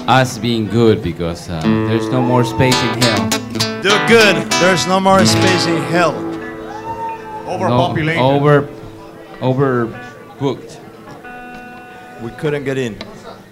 us being good because there's no more space in hell. Do good. There's no more space in hell. Overpopulated. Overbooked. We couldn't get in.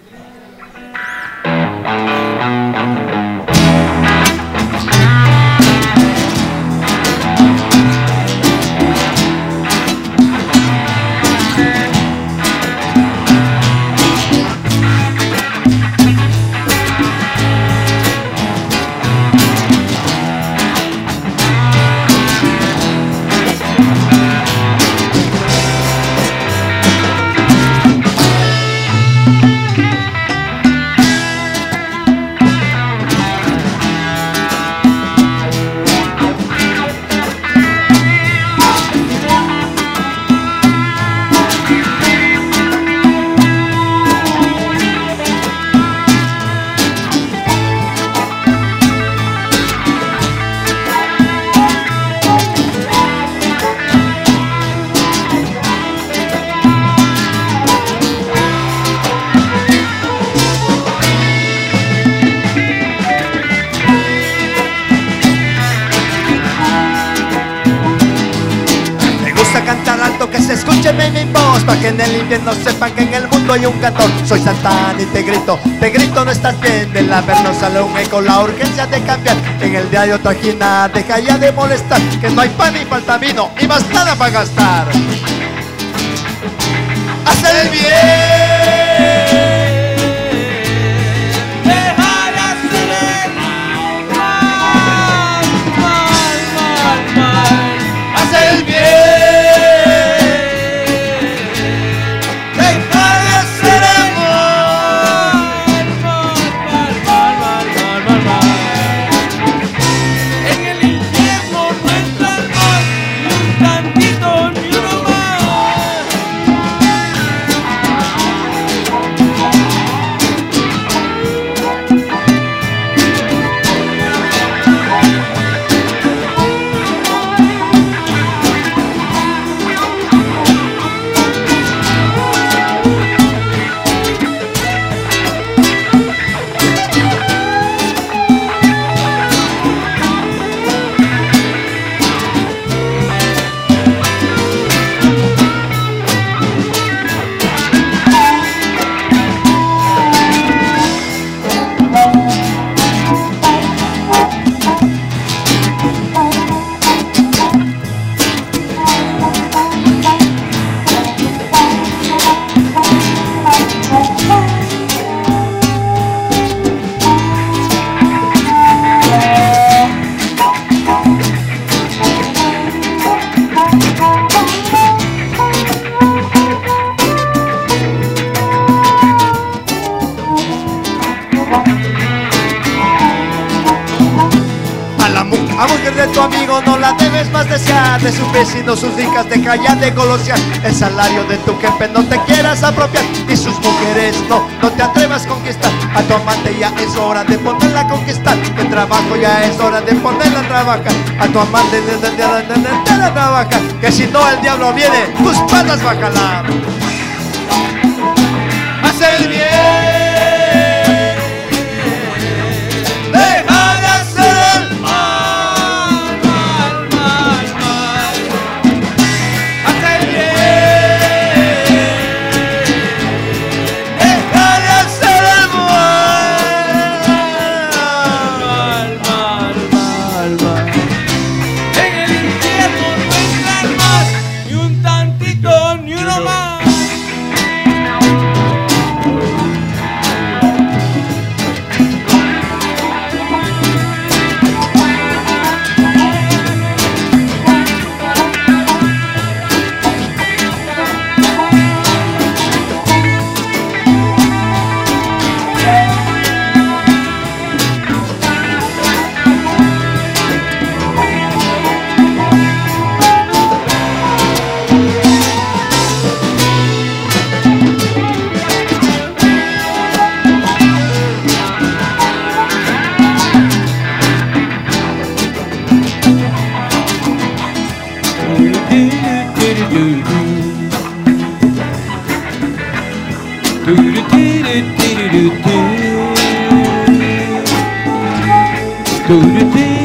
Mi voz, pa' que en el invierno sepan que en el mundo hay un cantor. Soy Santana y te grito, no estás bien. Del averno sale un eco, la urgencia de cambiar. En el diario trajina, deja ya de molestar. Que no hay pan ni falta vino, y más nada para gastar. Haz el bien. De sus vecinos, sus hijas, deja ya de golosear. El salario de tu jefe no te quieras apropiar. Y sus mujeres no te atrevas a conquistar. A tu amante ya es hora de ponerla a conquistar. El trabajo ya es hora de ponerla a trabajar. A tu amante de la trabajar. Que si no el diablo viene, tus patas va a jalar. Haz el bien. Do do do.